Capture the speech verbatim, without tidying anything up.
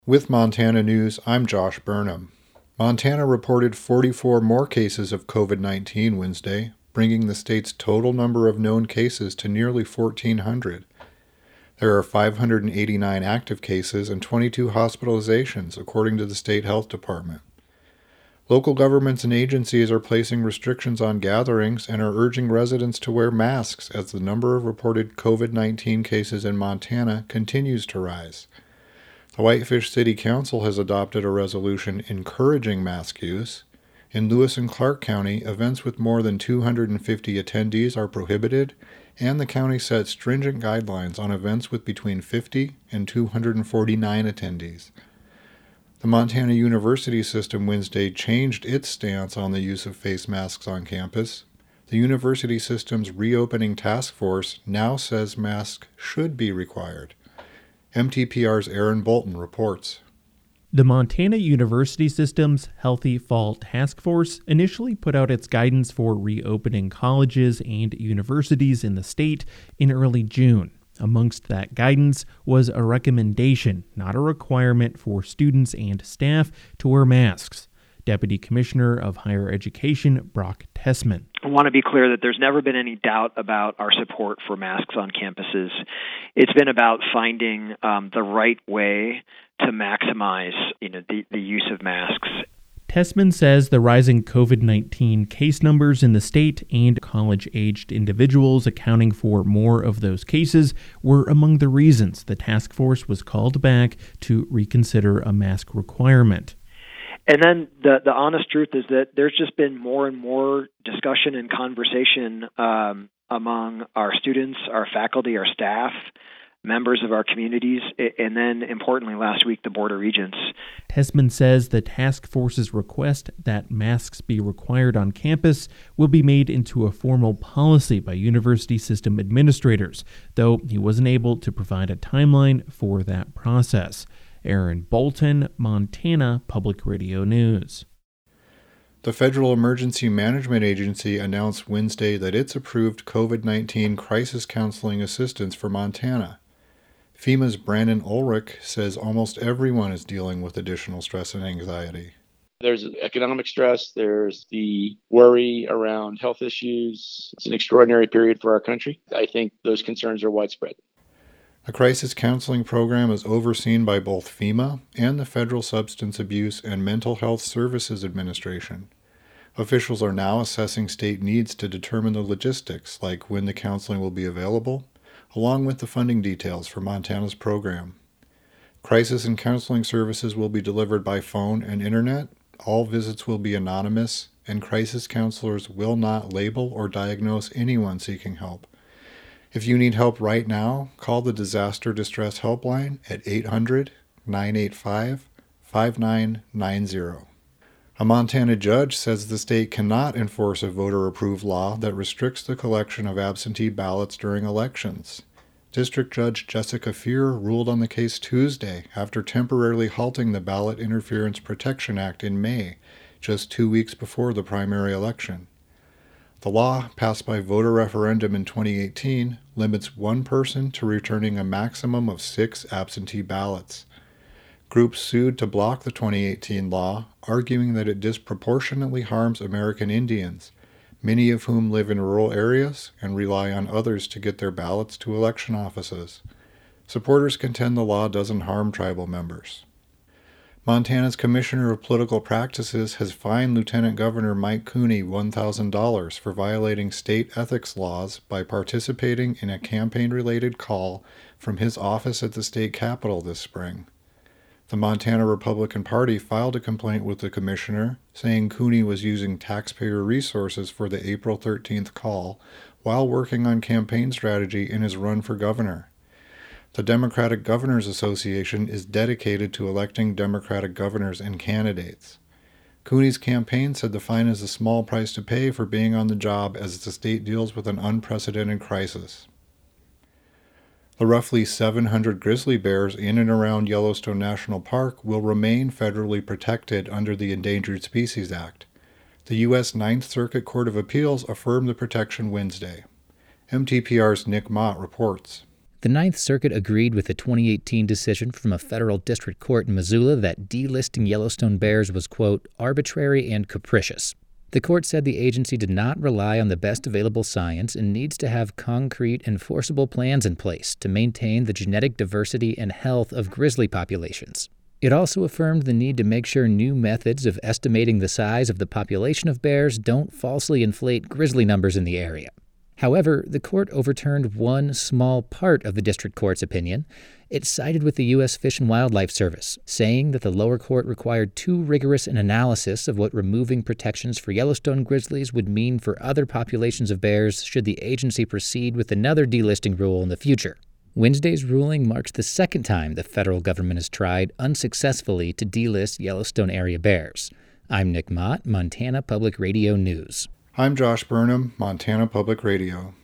With Montana News, I'm Josh Burnham. Montana reported forty-four more cases of covid nineteen Wednesday, bringing the state's total number of known cases to nearly fourteen hundred. There are five hundred eighty-nine active cases and twenty-two hospitalizations, according to the state health department. Local governments and agencies are placing restrictions on gatherings and are urging residents to wear masks as the number of reported covid nineteen cases in Montana continues to rise. The Whitefish City Council has adopted a resolution encouraging mask use. In Lewis and Clark County, events with more than two hundred fifty attendees are prohibited, and the county set stringent guidelines on events with between fifty and two hundred forty-nine attendees. The Montana University System Wednesday changed its stance on the use of face masks on campus. The university system's reopening task force now says masks should be required. M T P R's Aaron Bolton reports. The Montana University System's Healthy Fall Task Force initially put out its guidance for reopening colleges and universities in the state in early June. Amongst that guidance was a recommendation, not a requirement, for students and staff to wear masks. Deputy Commissioner of Higher Education, Brock Tessman. I want to be clear that there's never been any doubt about our support for masks on campuses. It's been about finding um, the right way to maximize, you know, the, the use of masks. Tessman says the rising covid nineteen case numbers in the state and college-aged individuals accounting for more of those cases were among the reasons the task force was called back to reconsider a mask requirement. And then the, the honest truth is that there's just been more and more discussion and conversation um, among our students, our faculty, our staff, members of our communities, and then, importantly, last week, the Board of Regents. Tessman says the task force's request that masks be required on campus will be made into a formal policy by university system administrators, though he wasn't able to provide a timeline for that process. Aaron Bolton, Montana Public Radio News. The Federal Emergency Management Agency announced Wednesday that it's approved covid nineteen crisis counseling assistance for Montana. FEMA's Brandon Ulrich says almost everyone is dealing with additional stress and anxiety. There's economic stress, there's the worry around health issues. It's an extraordinary period for our country. I think those concerns are widespread. The crisis counseling program is overseen by both FEMA and the Federal Substance Abuse and Mental Health Services Administration. Officials are now assessing state needs to determine the logistics, like when the counseling will be available, along with the funding details for Montana's program. Crisis and counseling services will be delivered by phone and internet. All visits will be anonymous, and crisis counselors will not label or diagnose anyone seeking help. If you need help right now, call the Disaster Distress Helpline at eight hundred, nine eight five, five nine nine zero. A Montana judge says the state cannot enforce a voter-approved law that restricts the collection of absentee ballots during elections. District Judge Jessica Feer ruled on the case Tuesday after temporarily halting the Ballot Interference Protection Act in May, just two weeks before the primary election. The law, passed by voter referendum in twenty eighteen, limits one person to returning a maximum of six absentee ballots. Groups sued to block the twenty eighteen law, arguing that it disproportionately harms American Indians, many of whom live in rural areas and rely on others to get their ballots to election offices. Supporters contend the law doesn't harm tribal members. Montana's Commissioner of Political Practices has fined Lieutenant Governor Mike Cooney one thousand dollars for violating state ethics laws by participating in a campaign-related call from his office at the state capitol this spring. The Montana Republican Party filed a complaint with the commissioner, saying Cooney was using taxpayer resources for the April thirteenth call while working on campaign strategy in his run for governor. The Democratic Governors Association is dedicated to electing Democratic governors and candidates. Cooney's campaign said the fine is a small price to pay for being on the job as the state deals with an unprecedented crisis. The roughly seven hundred grizzly bears in and around Yellowstone National Park will remain federally protected under the Endangered Species Act. The U S Ninth Circuit Court of Appeals affirmed the protection Wednesday. M T P R's Nick Mott reports. The Ninth Circuit agreed with the twenty eighteen decision from a federal district court in Missoula that delisting Yellowstone bears was, quote, arbitrary and capricious. The court said the agency did not rely on the best available science and needs to have concrete, enforceable plans in place to maintain the genetic diversity and health of grizzly populations. It also affirmed the need to make sure new methods of estimating the size of the population of bears don't falsely inflate grizzly numbers in the area. However, the court overturned one small part of the district court's opinion. It sided with the U S Fish and Wildlife Service, saying that the lower court required too rigorous an analysis of what removing protections for Yellowstone grizzlies would mean for other populations of bears should the agency proceed with another delisting rule in the future. Wednesday's ruling marks the second time the federal government has tried unsuccessfully to delist Yellowstone area bears. I'm Nick Mott, Montana Public Radio News. I'm Josh Burnham, Montana Public Radio.